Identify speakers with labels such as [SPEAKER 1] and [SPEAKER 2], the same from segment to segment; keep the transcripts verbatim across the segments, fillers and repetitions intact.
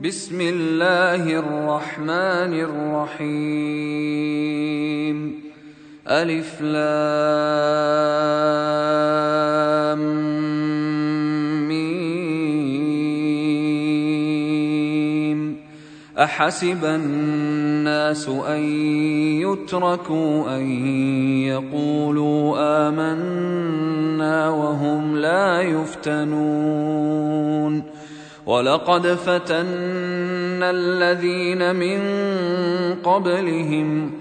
[SPEAKER 1] بسم الله الرحمن الرحيم. ألف لام ميم. أحسب الناس أن يتركوا أن يقولوا آمنا وهم لا يفتنون. ولقد فتنا الذين من قبلهم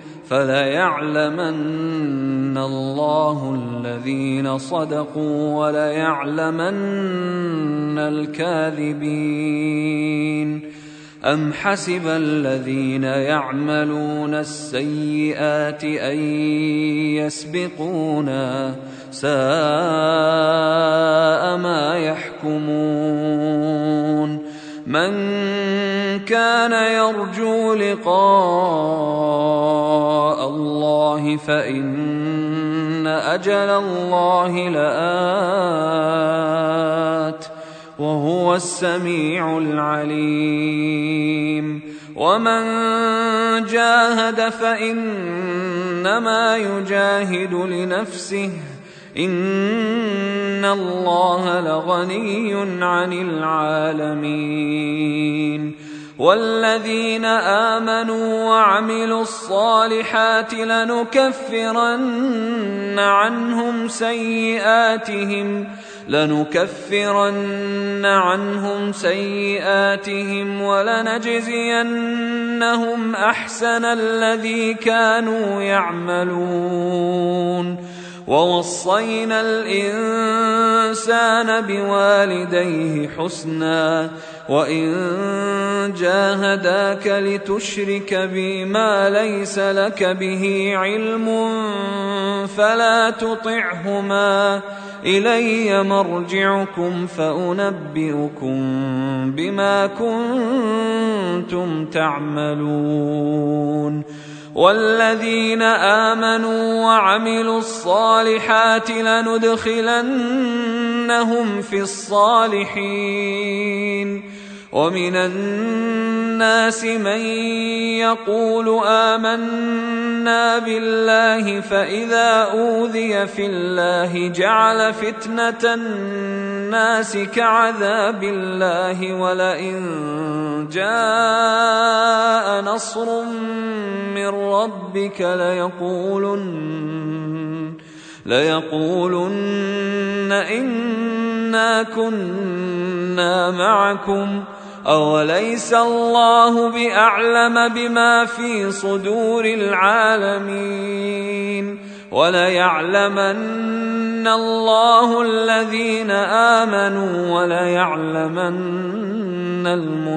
[SPEAKER 1] فليعلمن الله الذين صدقوا وليعلمن الكاذبين. أم حسب الذين يعملون السيئات أن يسبقونا ساء ما يحكمون. من كان يرجو لقاء الله فإن أجل الله لآت وهو السميع العليم. ومن جاهد فإنما يجاهد لنفسه إن الله لغني عن العالمين. والذين آمنوا وعملوا الصالحات لنكفرن عنهم سيئاتهم لنكفرن عنهم سيئاتهم ولنجزينهم أحسن الذي كانوا يعملون. ووصينا الإنسان بوالديه حسنا وإن جاهداك لتشرك بي ما ليس لك به علم فلا تطعهما إلي مرجعكم فأنبئكم بما كنتم تعملون. والذين آمنوا وعملوا الصالحات لندخلنهم في الصالحين. ومن الناس من يقول آمنا بالله فإذا أوذي في الله جعل فتنة الناس كعذاب الله ولئن جاء نصر من ربك ليقولن ليقولن إنا كنا معكم أوليس الله بأعلم بما في صدور العالمين. وليعلمن الله الذين آمنوا وليعلمن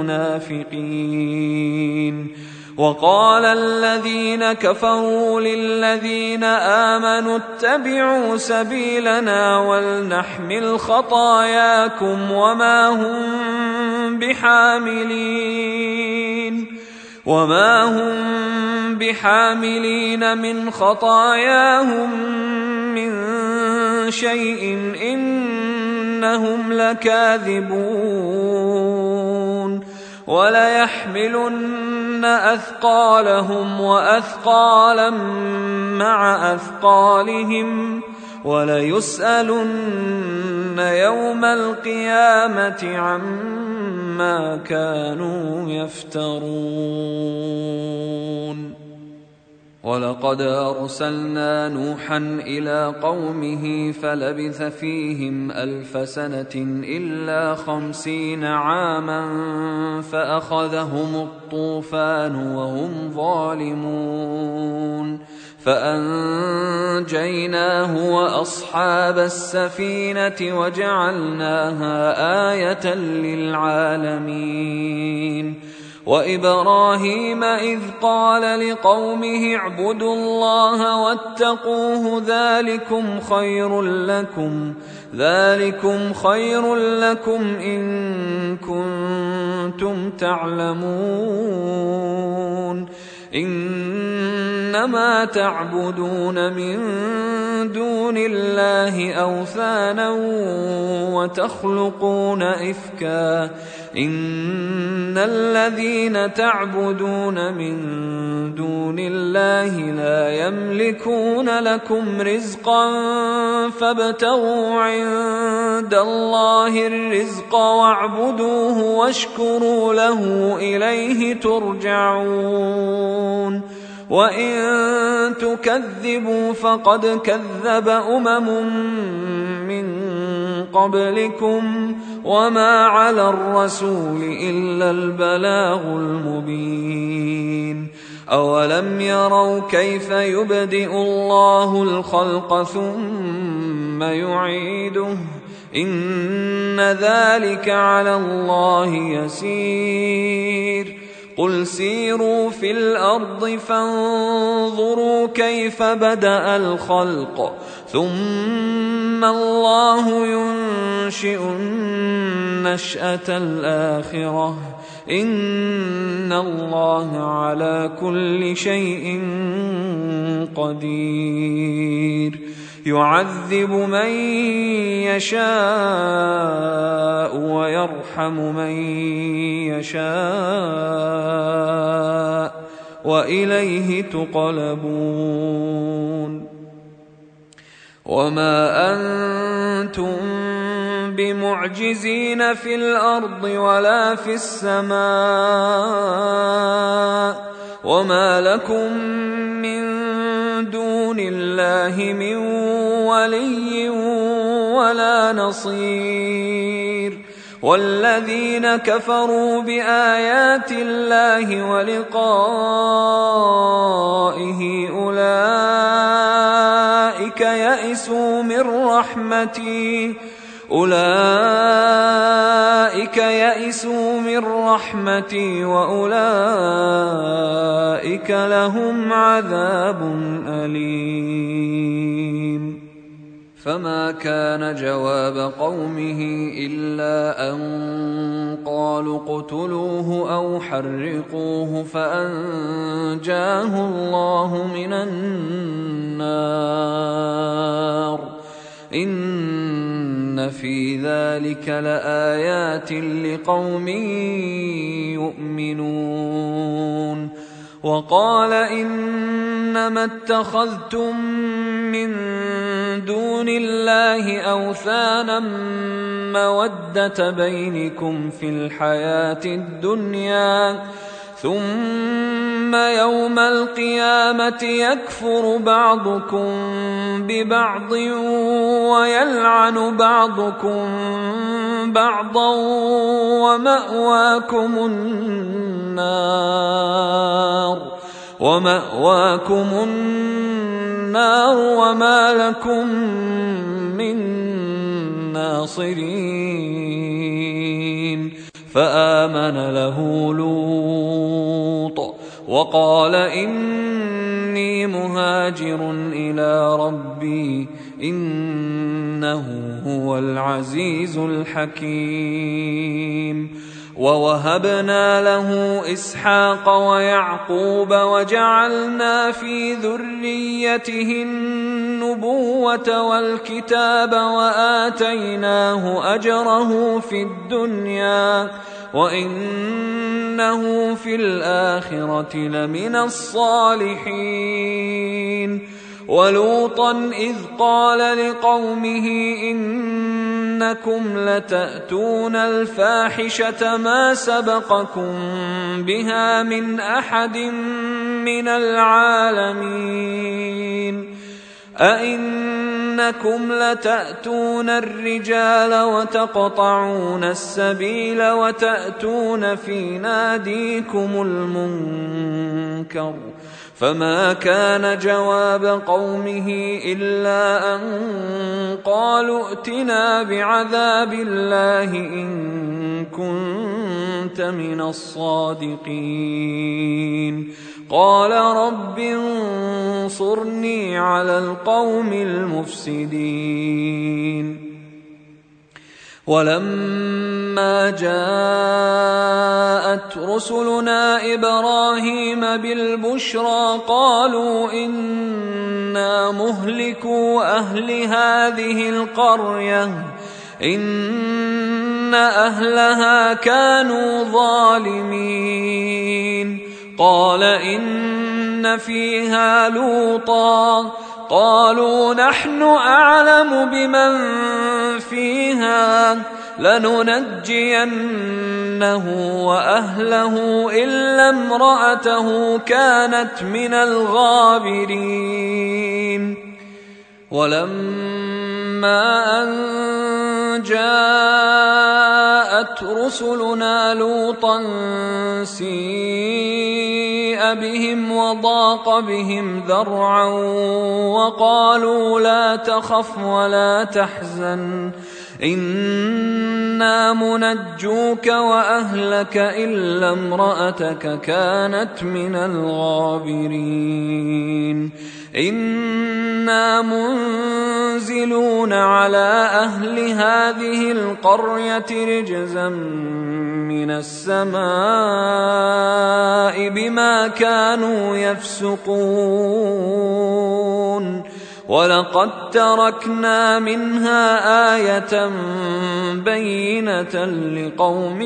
[SPEAKER 1] المنافقين. وقال الذين كفروا للذين آمنوا اتبعوا سبيلنا ولنحمل خطاياكم وما هم بحاملين وما هم بحاملين من خطاياهم من شيء إنهم لكاذبون. وليحملن أثقالهم وأثقالا مع أثقالهم وليسألن يوم القيامة عما كانوا يفترون. ولقد أرسلنا نوحا إلى قومه فلبث فيهم ألف سنة إلا خمسين عاما فأخذهم الطوفان وهم ظالمون فأنجيناه وأصحاب السفينة وجعلناها آية للعالمين. وإبراهيم إذ قال لقومه اعبدوا الله واتقوه ذلكم خير لكم ذلكم خير لكم إن كنتم تعلمون. إنما تعبدون من دون الله أوثانا وتخلقون إفكا إن الذين تعبدون من دون الله لا يملكون لكم رزقا فابتغوا عند الله الرزق واعبدوه واشكروا له إليه ترجعون وإن تكذبوا فقد كذب أمم من قبلكم وما على الرسول إلا البلاغ المبين أولم يروا كيف يبدئ الله الخلق ثم يعيده إن ذلك على الله يسير قل سيروا في الأرض فانظروا كيف بدأ الخلق ثم الله ينشئ النشأة الآخرة إن الله على كل شيء قدير يعذب من يشاء ويرحم من يشاء وإليه تقلبون وما أنتم بمعجزين في الأرض ولا في السماء وما لكم من دون الله من ولي ولا نصير والذين كفروا بآيات الله ولقائه أولئك يئسوا من رحمتي أولئك يئسوا من رحمتي وأولئك لهم عذاب أليم فما كان جواب قومه إلا أن قالوا اقتلوه أو حرقوه فأنجاه الله من النار إن في ذلك لآيات لقوم يؤمنون وقال إنما اتخذتم من دون الله أوثانا مودة بينكم في الحياة الدنيا ثم يوم القيامة يكفر بعضكم ببعض ويلعن بعضكم بعضا ومأواكم النار ومأواكم النار وما لكم من ناصرين فآمن له لوط وقال إني مهاجر إلى ربي إنه هو العزيز الحكيم ووهبنا له إسحاق ويعقوب وجعلنا في ذريته النبوة والكتاب وآتيناه أجره في الدنيا وإنه في الآخرة لمن الصالحين ولوطا إذ قال لقومه إنكم لتأتون الفاحشة ما سبقكم بها من أحد من العالمين أئنكم لتأتون الرجال وتقطعون السبيل وتأتون في ناديكم المنكر فما كان جواب قومه إلا أن قالوا ائتنا بعذاب الله إن كنت من الصادقين قال رب انصرني على القوم المفسدين ولما جاءت رسلنا إبراهيم بالبشرى قالوا إنا مهلكو أهل هذه القرية إن أهلها كانوا ظالمين قال إن فيها لوطا قالوا نحن أعلم بمن فيها لننجينه وأهله إلا امرأته كانت من الغابرين ولما أن جاءت رسلنا لوطا سيء بهم وضاق بهم ذرعا وقالوا لا تخف ولا تحزن إنا منجوك وأهلك إلا امرأتك كانت من الغابرين إنا منزلون على أهل هذه القرية رجزا من السماء بما كانوا يفسقون ولقد تركنا منها آية بينة لقوم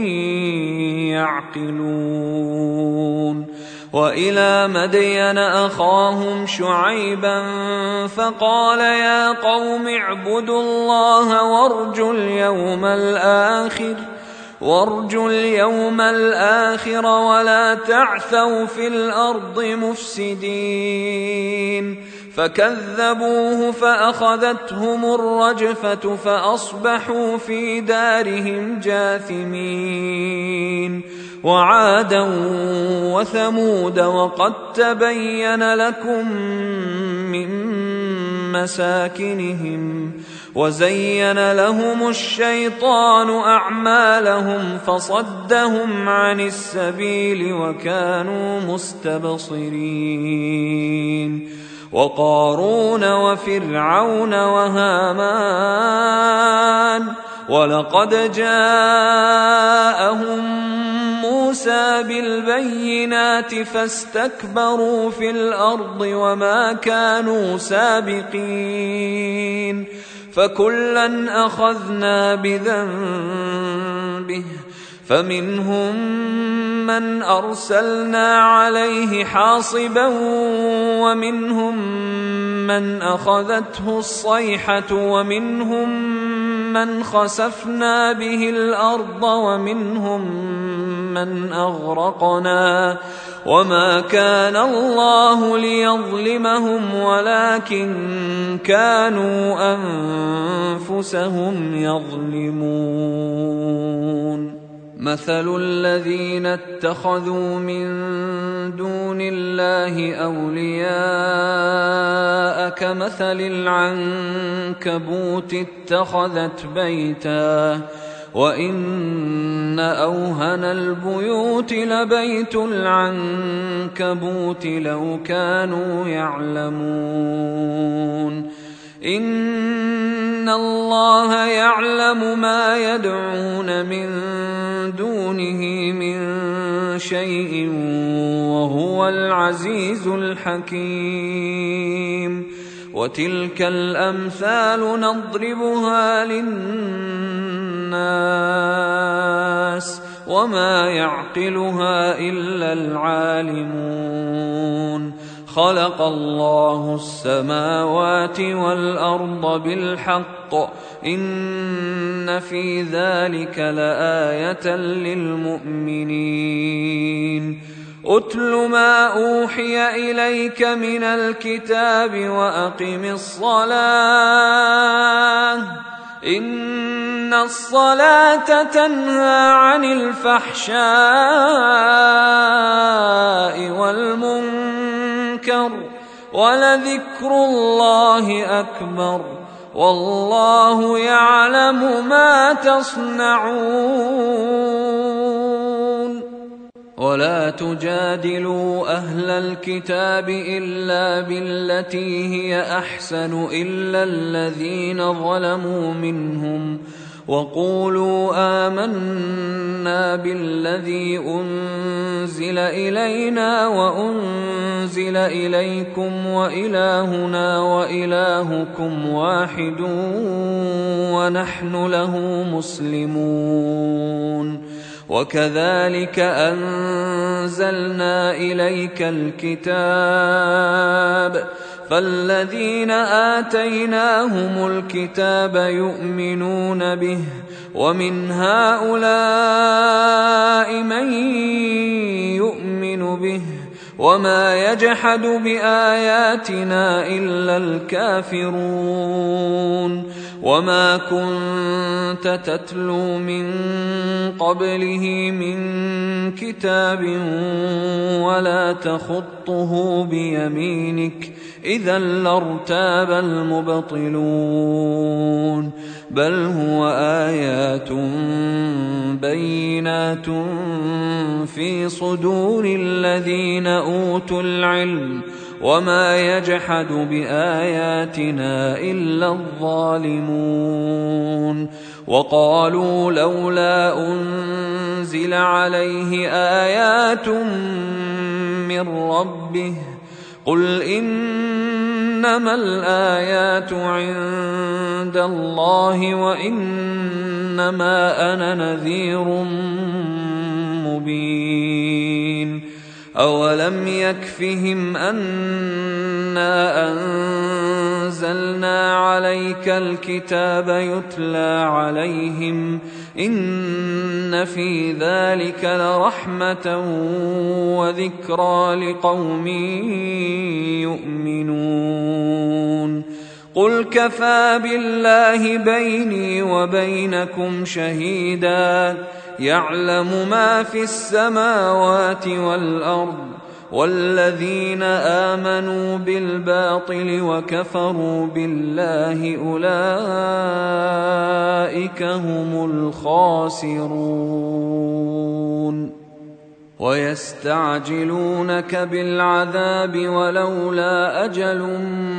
[SPEAKER 1] يعقلون وإلى مدين أخاهم شعيبا فقال يا قوم اعبدوا الله وارجوا اليوم الآخر وارجوا اليوم الآخر ولا تعثوا في الأرض مفسدين فكذبوه فأخذتهم الرجفة فأصبحوا في دارهم جاثمين وعادا وثمود وقد تبين لكم من مساكنهم وزين لهم الشيطان أعمالهم فصدهم عن السبيل وكانوا مستبصرين وقارون وفرعون وهامان ولقد جاءهم موسى بالبينات فاستكبروا في الأرض وما كانوا سابقين فكلا أخذنا بذنبه فمنهم من أرسلنا عليه حاصبا ومنهم من أخذته الصيحة ومنهم من خسفنا به الأرض ومنهم من أغرقنا وما كان الله ليظلمهم ولكن كانوا أنفسهم يظلمون مثل الذين اتخذوا من دون الله أولياء كمثل العنكبوت اتخذت بيتا وإن أوهن البيوت لبيت العنكبوت لو كانوا يعلمون إن الله يعلم ما يدعون من دونه من شيء وهو العزيز الحكيم وتلك الأمثال نضربها للناس وما يعقلها إلا العالمون خلق الله السماوات والأرض بالحق إن في ذلك لآية للمؤمنين أتل ما أوحي إليك من الكتاب وأقم الصلاة إن الصلاة تنهى عن الفحشاء والمنكر ولذكر الله أكبر والله يعلم ما تصنعون ولا تجادلوا أهل الكتاب إلا بالتي هي أحسن إلا الذين ظلموا منهم وقولوا آمنا بالذي أنزل إلينا وأنزل إليكم وإلهنا وإلهكم واحد ونحن له مسلمون. وكذلك أنزلنا إليك الكتاب فالذين آتيناهم الكتاب يؤمنون به ومن هؤلاء من يؤمن به وما يجحد بآياتنا إلا الكافرون. وما كنت تتلو من قبله من كتاب ولا تخطه بيمينك إذا لارتاب المبطلون. بل هو آيات بينات في صدور الذين أوتوا العلم وما يجحد بآياتنا إلا الظالمون. وقالوا لولا أنزل عليه آيات من ربه قل إنما الآيات عند الله وإنما أنا نذير مبين. أولم يكفهم أنا أنزلنا عليك الكتاب يتلى عليهم إن في ذلك لرحمة وذكرى لقوم يؤمنون. قل كفى بالله بيني وبينكم شهيدا يعلم ما في السماوات والأرض والذين آمنوا بالباطل وكفروا بالله أولئك هم الخاسرون. ويستعجلونك بالعذاب ولولا أجل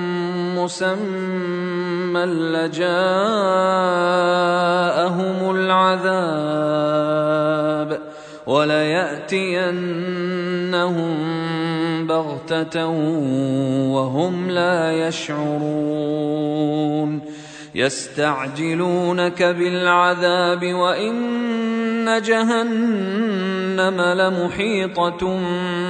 [SPEAKER 1] مسمى لجاءهم العذاب وليأتينهم بغتة وهم لا يشعرون. يستعجلونك بالعذاب وإن جهنم لمحيطة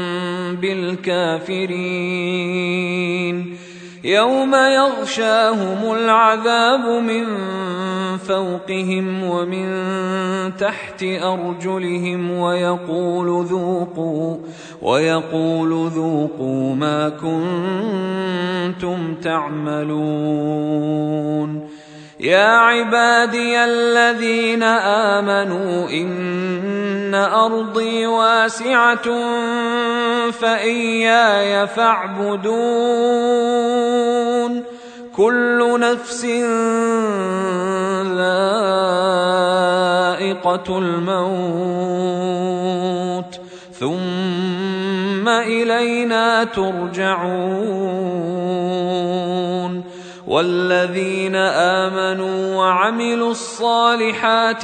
[SPEAKER 1] بالكافرين. يوم يغشاهم العذاب من فوقهم ومن تحت أرجلهم ويقول ذوقوا ويقول ذوقوا ما كنتم تعملون. يا عبادي الذين آمنوا إن أرضي واسعة فإياي فاعبدون. كل نفس ذائقة الموت ثم إلينا ترجعون. والذين آمنوا وعملوا الصالحات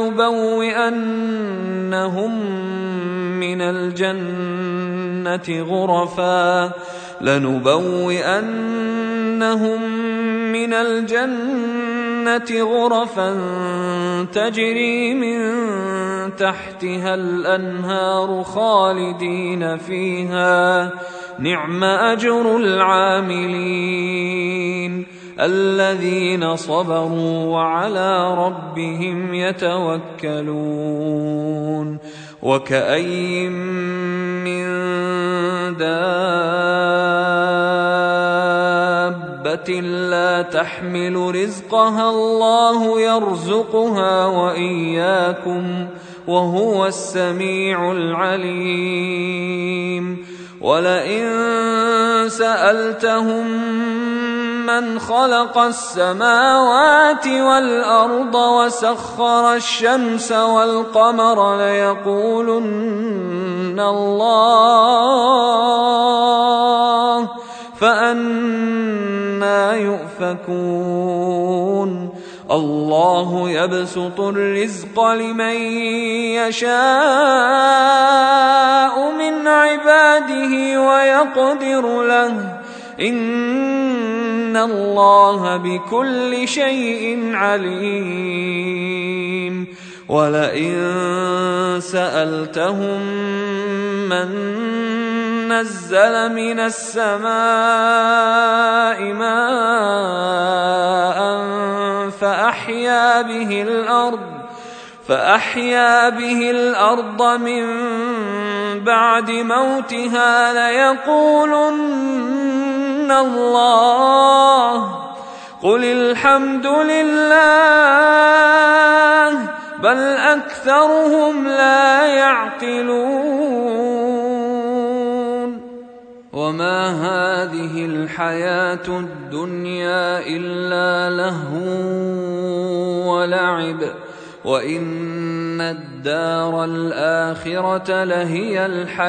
[SPEAKER 1] لنبوئنهم من الجنة غرفا لنبوئنهم من الجنة غرفا تجري من تحتها الأنهار خالدين فيها نعم أجر العاملين الذين صبروا وعلى ربهم يتوكلون. وكأي من دابة لا تحمل رزقها الله يرزقها وإياكم وهو السميع العليم. ولئن سألتهم من خلق السماوات والأرض وسخر الشمس والقمر ليقولن الله فأنى يؤفكون. الله يبسط الرزق لمن يشاء من عباده ويقدر له إن الله بكل شيء عليم ولئن سألتهم من نزل من السماء ماء فأحيا به الأرض فأحيا به الأرض من بعد موتها ليقولن الله قل الحمد لله بل أكثرهم لا يعقلون وما هذه الحياة الدنيا إلا لهو ولعب وإن الدار الآخرة لهي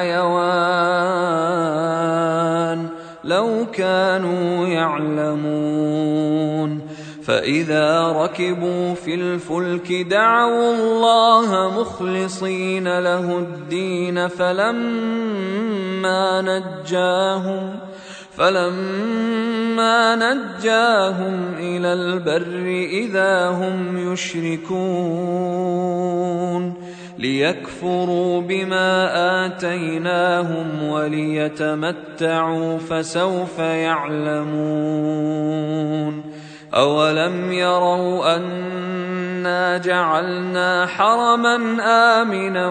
[SPEAKER 1] الحيوان لو كانوا يعلمون فإذا ركبوا في الفلك دعوا الله مخلصين له الدين فلما نجاهم فلما نجاهم إلى البر إذا هم يشركون ليكفروا بما آتيناهم وليتمتعوا فسوف يعلمون أولم يروا أنا جعلنا حرما آمنا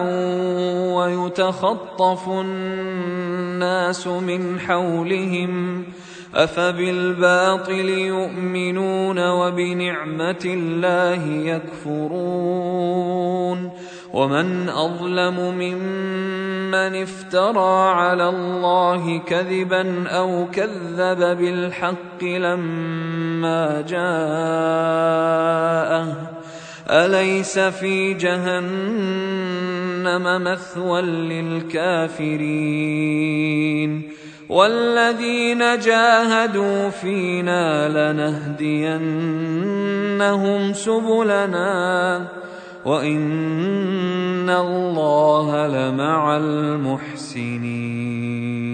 [SPEAKER 1] ويتخطف الناس من حولهم أفبالباطل يؤمنون وبنعمة الله يكفرون ومن أظلم ممن افترى على الله كذبا أو كذب بالحق لما جاءه أليس في جهنم مثوى للكافرين والذين جاهدوا فينا لنهدينهم سبلنا وإن الله لمع المحسنين.